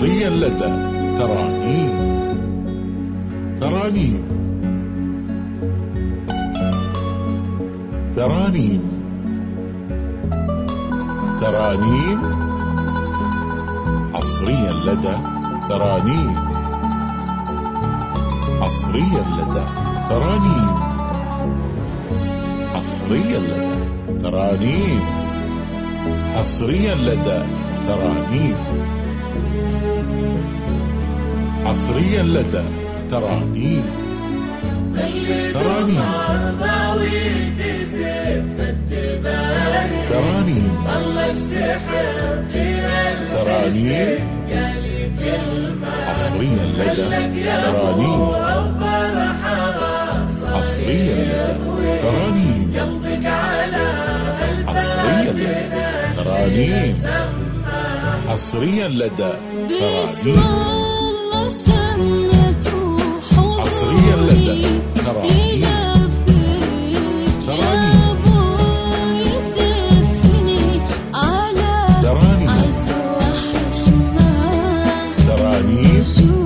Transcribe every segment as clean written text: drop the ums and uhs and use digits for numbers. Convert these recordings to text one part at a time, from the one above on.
حصريا لدى ترانيم. ترانيم ترانيم ترانيم حصريا لدى ترانيم. حصريا لدى ترانيم. حصريا لدى ترانيم. حصريا لدى ترانيم. حصريا لدى ترانيم. ترانيم ترانيم ترانيم حصريا لدى ترانيم. حصريا لدى ترانيم. حصريا لدى ترانيم. حصريا لدى ترانيم. حصريا لدى ترانيم. ترانيم ترانيم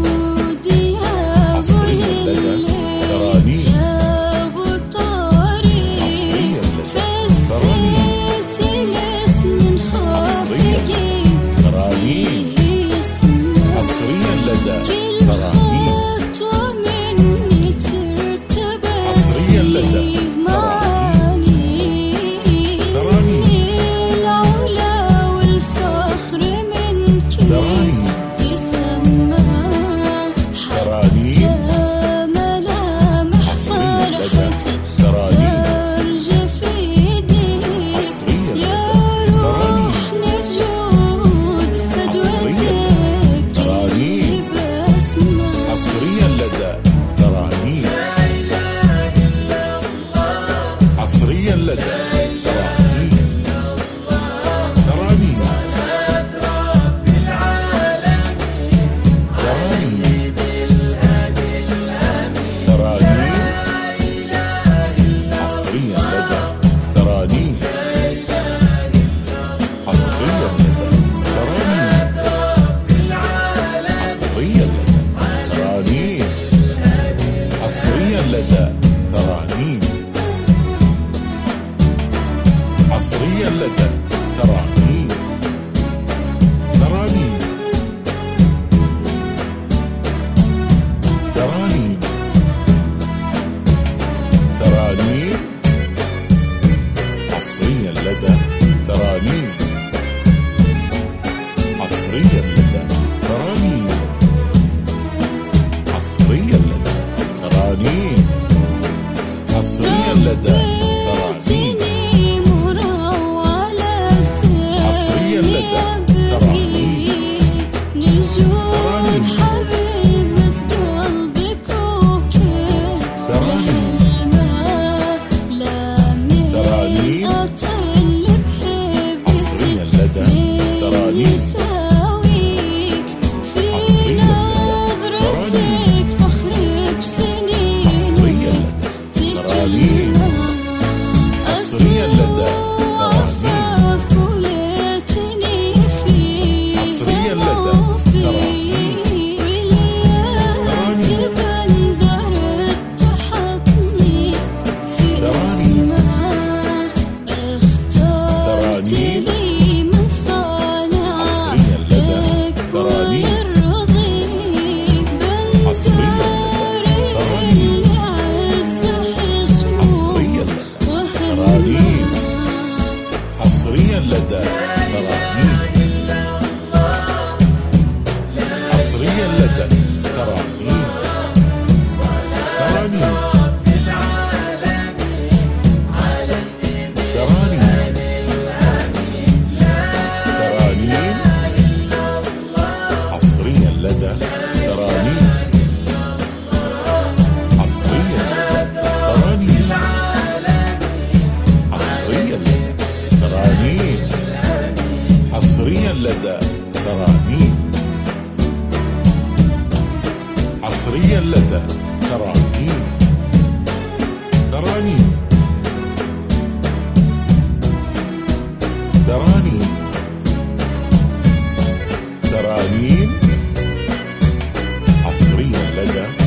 حصريا لدى ترانيم. حصريا لدى ترانيم. حصريا لدى ترانيم. حصريا لدى ترانيم. حصريا لدى حصريا لدى ترانيم. ترانيم ترانيم حصريا لدى ترانيم. حصريا لدى ترانيم. حصريا لدى ترانيم. حصريا لدى ترانيم. حصريا لدى ترانيم. ترانيم ترانيم ترانيم حصريا لدى ترانيم. حصريا لدى ترانيم. حصريا لدى ترانيم. حصريا لدى ترانيم. حصريا لدى حصريا لدى ترانيم. حصريا لدى ترانيم. ترانيم ترانيم حصريا لدى ترانيم. حصريا لدى ترانيم. حصريا لدى ترانيم. حصريا لدى ترانيم. حصريا لدى ترانيم. ترانيم ترانيم ترانيم لدى